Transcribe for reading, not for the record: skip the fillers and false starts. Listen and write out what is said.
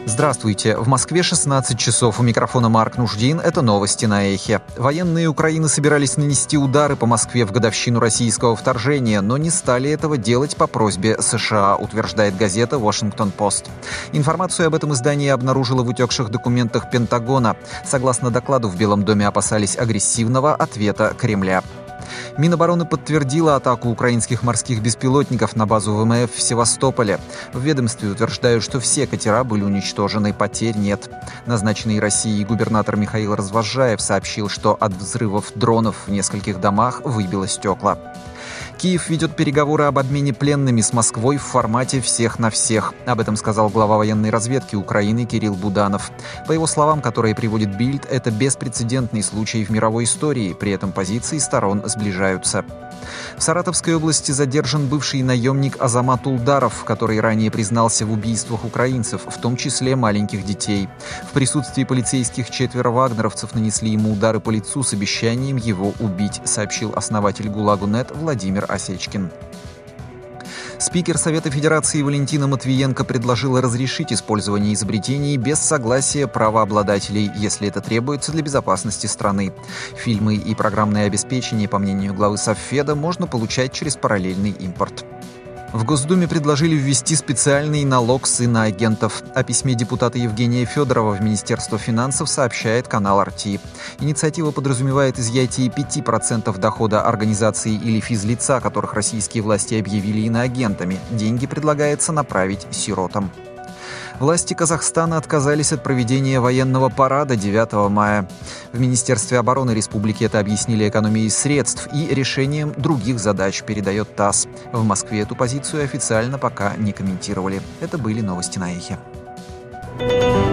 Здравствуйте. В Москве 16 часов. У микрофона Марк Нуждин. Это новости на Эхе. Военные Украины собирались нанести удары по Москве в годовщину российского вторжения, но не стали этого делать по просьбе США, утверждает газета «Вашингтон-Пост». Информацию об этом издании обнаружило в утекших документах Пентагона. Согласно докладу, в Белом доме опасались агрессивного ответа Кремля. Минобороны подтвердила атаку украинских морских беспилотников на базу ВМФ в Севастополе. В ведомстве утверждают, что все катера были уничтожены, потерь нет. Назначенный Россией губернатор Михаил Развозжаев сообщил, что от взрывов дронов в нескольких домах выбило стекла. Киев ведет переговоры об обмене пленными с Москвой в формате «всех на всех». Об этом сказал глава военной разведки Украины Кирилл Буданов. По его словам, которые приводит Бильд, это беспрецедентный случай в мировой истории, при этом позиции сторон сближаются. В Саратовской области задержан бывший наемник Азамат Улдаров, который ранее признался в убийствах украинцев, в том числе маленьких детей. В присутствии полицейских 4 вагнеровцев нанесли ему удары по лицу с обещанием его убить, сообщил основатель ГУЛАГу.нет Владимир Осечкин. Спикер Совета Федерации Валентина Матвиенко предложила разрешить использование изобретений без согласия правообладателей, если это требуется для безопасности страны. Фильмы и программное обеспечение, по мнению главы Совфеда, можно получать через параллельный импорт. В Госдуме предложили ввести специальный налог с иноагентов. О письме депутата Евгения Федорова в Министерство финансов сообщает канал RT. Инициатива подразумевает изъятие 5% дохода организации или физлица, которых российские власти объявили иноагентами. Деньги предлагается направить сиротам. Власти Казахстана отказались от проведения военного парада 9 мая. В Министерстве обороны республики это объяснили экономией средств и решением других задач, передает ТАСС. В Москве эту позицию официально пока не комментировали. Это были новости на Эхе.